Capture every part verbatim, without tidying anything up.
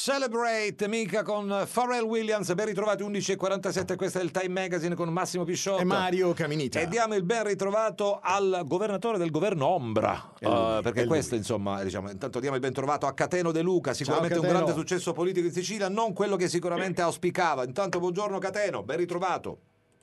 Celebrate, mica con Pharrell Williams. Ben ritrovati, undici e quarantasette, questo è il Time Magazine con Massimo Pisciotto e Mario Caminita. E diamo il ben ritrovato al governatore del governo Ombra, È lui, uh, perché è questo lui. insomma, diciamo, intanto diamo il ben trovato a Cateno De Luca, sicuramente Ciao, un Cateno. grande successo politico in Sicilia, non quello che sicuramente auspicava. Intanto buongiorno Cateno, ben ritrovato.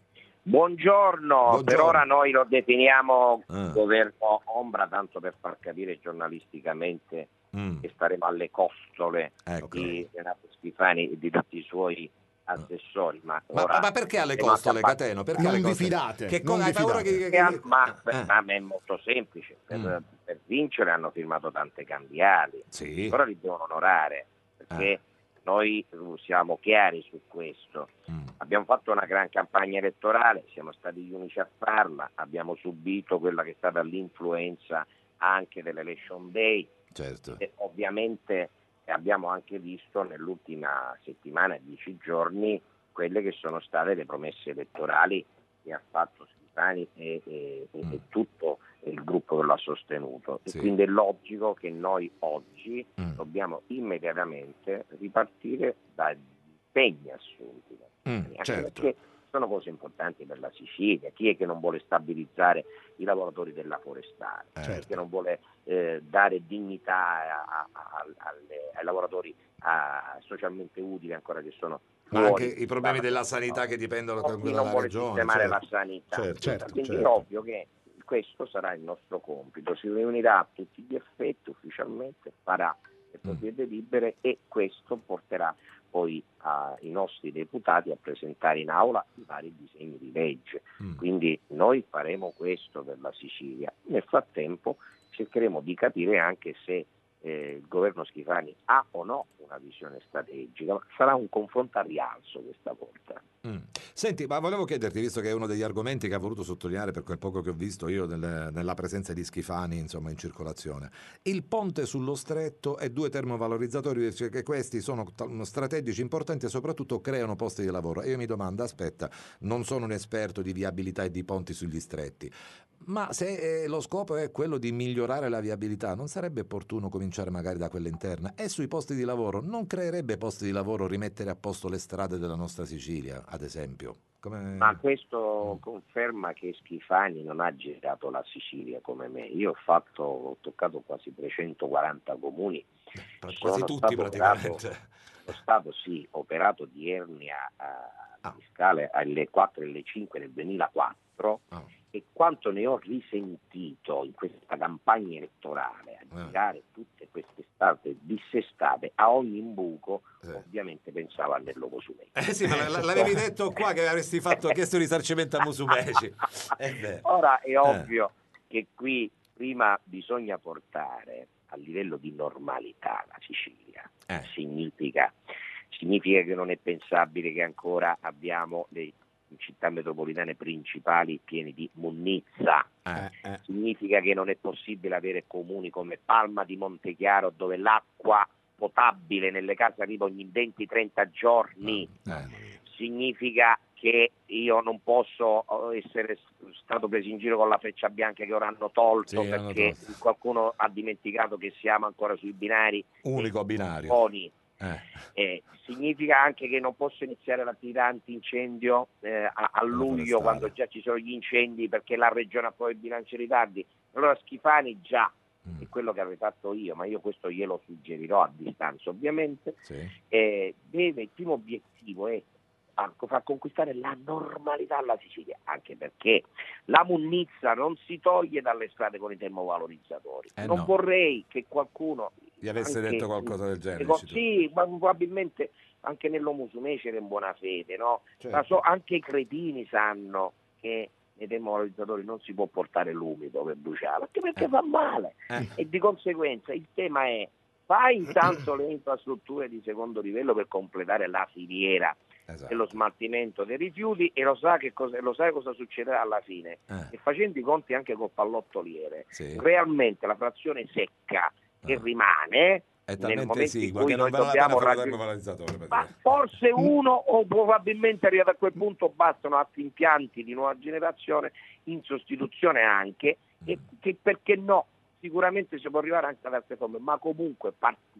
Buongiorno, Buongiorno. Per ora noi lo definiamo Ah. governo ombra, tanto per far capire giornalisticamente Mm. che staremo alle costole Ecco. di Renato Schifani e di tutti i suoi assessori. Ma, Ma, ora ma perché alle stiamo costole, accampati- Cateno? Perché Non alle vi costole? fidate, Che non cosa vi hai paura fidate. che, che- Che han- che- ma, eh. ma è molto semplice, per, Mm. per vincere hanno firmato tante cambiali, Sì. ora li devono onorare, perché noi siamo chiari su questo. Mm. Abbiamo fatto una gran campagna elettorale, siamo stati gli unici a farla, abbiamo subito quella che è stata l'influenza anche dell'Election Day, Certo. e ovviamente abbiamo anche visto nell'ultima settimana, dieci giorni, quelle che sono state le promesse elettorali che ha fatto Schifani e, e, Mm. e tutto il gruppo che lo ha sostenuto. Sì. E quindi è logico che noi oggi Mm. dobbiamo immediatamente ripartire dagli impegni assunti. Mm, Anche certo. perché sono cose importanti per la Sicilia. Chi è che non vuole stabilizzare i lavoratori della forestale? Eh. Chi è che non vuole eh, dare dignità a- a- alle- ai lavoratori a- socialmente utili ancora che sono Ma fuori anche i problemi dalla- della sanità che dipendono o da chi quella non della vuole regione. sistemare Certo. la sanità. Certo, certo, Quindi certo. è ovvio che questo sarà il nostro compito. Si riunirà a tutti gli effetti ufficialmente, farà le proprie delibere e questo porterà poi ai nostri deputati a presentare in aula i vari disegni di legge. Mm. Quindi noi faremo questo per la Sicilia. Nel frattempo cercheremo di capire anche se eh, il governo Schifani ha o no una visione strategica. Sarà un confronto a rialzo questa volta. Mm. Senti, ma volevo chiederti, visto che è uno degli argomenti che ha voluto sottolineare per quel poco che ho visto io nel- nella presenza di Schifani, insomma, in circolazione, il ponte sullo stretto e due termovalorizzatori, cioè che questi sono t- strategici, importanti e soprattutto creano posti di lavoro. E io mi domando, aspetta, non sono un esperto di viabilità e di ponti sugli stretti, ma se eh, lo scopo è quello di migliorare la viabilità, non sarebbe opportuno cominciare magari da quella interna? E sui posti di lavoro, non creerebbe posti di lavoro rimettere a posto le strade della nostra Sicilia, ad esempio? Come... Ma questo conferma che Schifani non ha girato la Sicilia come me. Io ho fatto, ho toccato quasi trecentoquaranta comuni. Quasi Sono tutti stato praticamente. operato- Sono stato sì, operato di ernia Ah. discale alle quattro e alle cinque del duemilaquattro Ah. e quanto ne ho risentito in questa campagna elettorale a Ah. girare tutte queste strade dissestate a ogni imbuco, Sì. ovviamente pensavo a Nello Musumeci. Eh sì, ma l- l- l'avevi detto qua che avresti fatto, chiesto risarcimento a Musumeci. Eh beh. Ora è ovvio che qui prima bisogna portare a livello di normalità la Sicilia. Eh. Significa, significa che non è pensabile che ancora abbiamo le città metropolitane principali piene di munnizza. Eh. Eh, eh. Significa che non è possibile avere comuni come Palma di Montechiaro dove l'acqua potabile nelle case arriva ogni venti trenta giorni. Eh. Significa che io non posso essere stato preso in giro con la freccia bianca che ora hanno tolto, Sì, hanno perché tolto. qualcuno ha dimenticato che siamo ancora sui binari Unico e binario. buoni. Eh. Eh, significa anche che non posso iniziare l'attività antincendio eh, a, a luglio forestale. quando già ci sono gli incendi perché la regione ha poi il bilancio in ritardi. Allora Schifani già Mm. è quello che avrei fatto io, ma io questo glielo suggerirò a distanza ovviamente. Sì. Eh, deve, il primo obiettivo è far, far conquistare la normalità alla Sicilia, anche perché la munnizza non si toglie dalle strade con i termovalorizzatori. Eh non no. vorrei che qualcuno Gli avesse anche- detto qualcosa del genere. Ecco, dici tu. sì, ma probabilmente anche nello Musumeci era in buona fede, no? Certo. Ma so- anche i cretini sanno che nei termovalorizzatori non si può portare l'umido per bruciare, anche perché Eh. fa male. Eh. E di conseguenza il tema è: fai intanto le infrastrutture di secondo livello per completare la filiera Esatto. dello smaltimento dei rifiuti e lo sa che cosa, lo sai cosa succederà alla fine. Eh. E facendo i conti anche col pallottoliere, Sì. realmente la frazione secca che Eh. rimane È nel talmente momento in esigua cui che non noi vale la pena dobbiamo fare il raggiungere, termovalorizzatore. ma praticamente. forse uno o probabilmente arrivato a quel punto bastano altri impianti di nuova generazione in sostituzione anche, e che perché no, sicuramente si può arrivare anche ad altre forme, ma comunque partire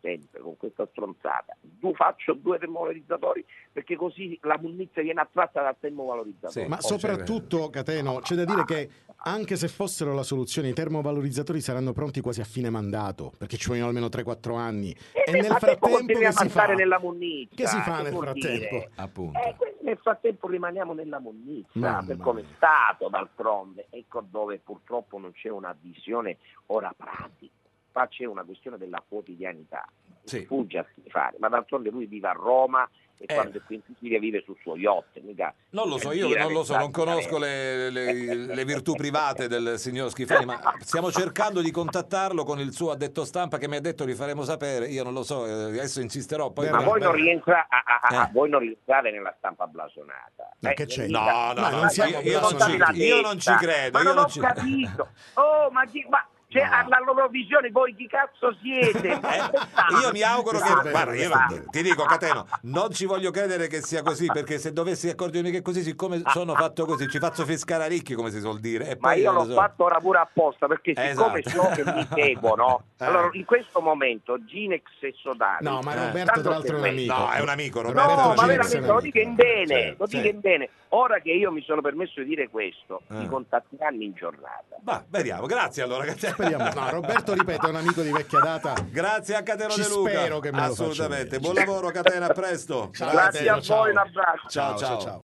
sempre con questa stronzata, du, faccio due termovalorizzatori perché così la munnizia viene attratta dal termovalorizzatore. Sì, ma soprattutto, Cateno, c'è da dire che anche se fossero la soluzione, i termovalorizzatori saranno pronti quasi a fine mandato, perché ci vogliono almeno tre quattro anni. E, e nel nel frattempo frattempo che si fa? nella munnizia, Che si fa che nel vuol frattempo? dire? Appunto. Eh, nel frattempo rimaniamo nella munnizia, Mamma per come è mia. stato d'altronde, ecco dove purtroppo non c'è una visione ora pratica, ma c'è una questione della quotidianità, Sì. fugge a fare, ma d'altronde lui vive a Roma e Eh. quando è qui in Sicilia vive sul suo yacht, mica Non lo so, io gira non lo so, non l'estate conosco le, le- le virtù private del signor Schifani, ma stiamo cercando di contattarlo con il suo addetto stampa che mi ha detto li faremo sapere, io non lo so, eh, adesso insisterò. Poi Ma Beh, voi beh. non, rientra, a, a- a- Eh. voi non rientrate nella stampa blasonata. Ma Eh, che c'è? mica- No, no, Ma no, non siamo io, io non blasonati. ci, io non ci credo. Ma io non non ho ci... capito. Oh, ma, chi, ma cioè, No. alla loro visione voi chi cazzo siete? Eh, io mi auguro che, Questo è guarda, vero, io questo è non- ti dico Cateno, non ci voglio credere che sia così, perché se dovessi accorgermi che è così, siccome sono fatto così, ci faccio fiscare a ricchi, come si suol dire. E Ma poi io lo l'ho so. fatto ora pure apposta perché siccome Esatto. so che mi seguono, Eh. allora in questo momento Ginex e Sodali No, ma Eh. Roberto tra l'altro è un seguendo. amico. No, è un amico, Roberto No, Roberto ma Ginex veramente è un lo amico. dico in bene, Certo, lo dico sì. in bene. Ora che io mi sono permesso di dire questo, Eh. mi contatteranno in giornata. Va, vediamo, grazie allora Cateno. Speriamo. No, Roberto, ripeto, è un amico di vecchia data. Grazie a Cateno Ci De Luca. spero che me lo faccia Assolutamente. bene. Buon lavoro Catena, a presto. Ciao, Grazie Cateno, a voi, ciao. un abbraccio. Ciao, Ciao, ciao, ciao. ciao.